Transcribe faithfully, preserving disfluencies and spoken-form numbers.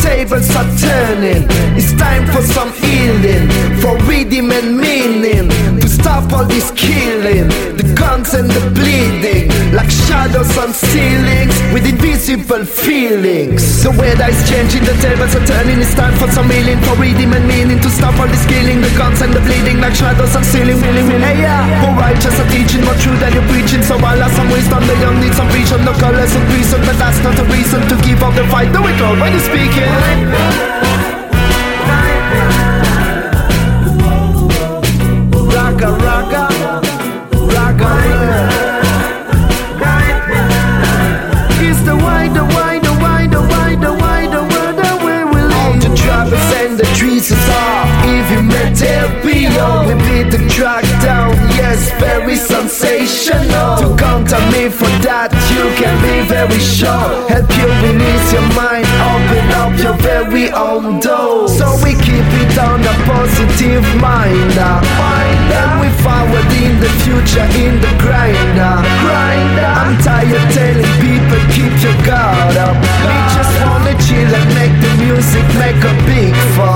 tables are turning. It's time for some healing, for rhythm and meaning, to stop all this killing, the guns and the bleeding, like shadows on ceilings with invisible feelings. The weather is changing, the tables are turning. It's time for some healing, for rhythm and meaning, to stop all this killing, the guns and the bleeding, like shadows on ceiling. Hey yeah, for righteous are teaching more true than you're preaching. So I'll have some wisdom, the young need some vision, no colors of reason, but that's not a reason to give up the fight. Do it all when you're speaking. Raga, raga, raga. It's the wider, wider, wider, wider, wider world that we will live. All the drivers and the trees is off. If you met L P O, we beat the track down. Yes, very sensational. To counter me for that, you can be very sure. Help you release your mind, open up your very own door. So we keep it on a positive mind, uh, and we forward in the future in the grind, uh, grind. uh. I'm tired telling people keep your guard up. We just wanna chill and make the music make a big fun.